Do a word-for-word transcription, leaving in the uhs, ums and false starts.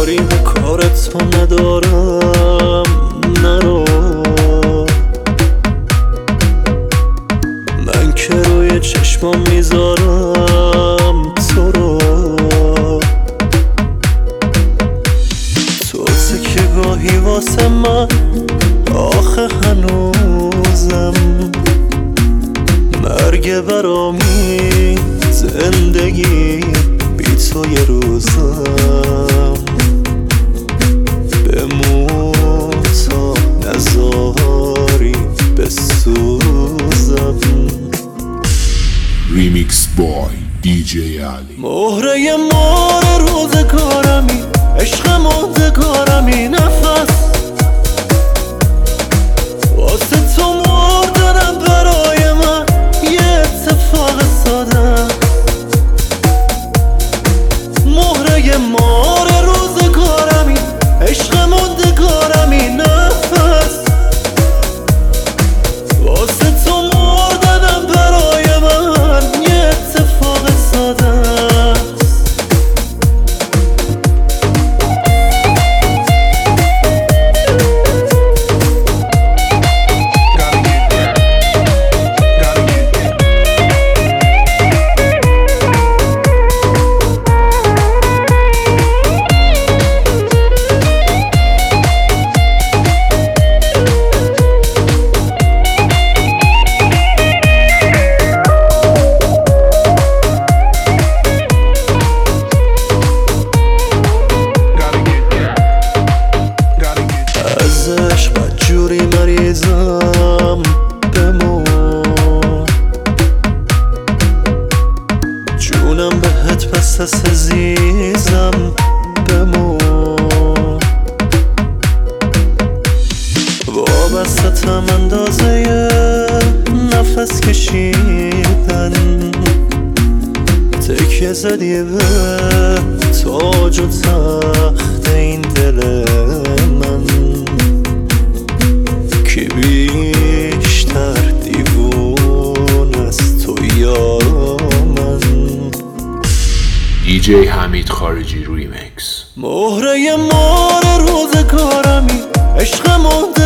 کاری به کارت تو ندارم، نرو. من که روی چشمام میذارم تو رو، تو که گاهی واسه من آخه هنوزم مرگ برامی، زندگی بی تو یه روزم بمون تا نزاری بسوزم. ریمیکس بای دی جی علی. مهره مار روزگارمی، عشق موندگارمی، نفس واسه تو مردنم برای من یه اتفاق ساده. مهره مار روزگارمی، عشق موندگارمی، نفس واسه تو مردنم برای من یه اتفاق ساده. جوری مریضم بمون، جونم بهت پس از عزیزم بمون. وابستم اندازه نفس کشیدن، تکیه زدی به تاج و تخت این دل من، که بیشتر دیوون از تو یا من. دی جی حمید خارجی ریمیکس. مهره مار روزگارمی، عشق مونده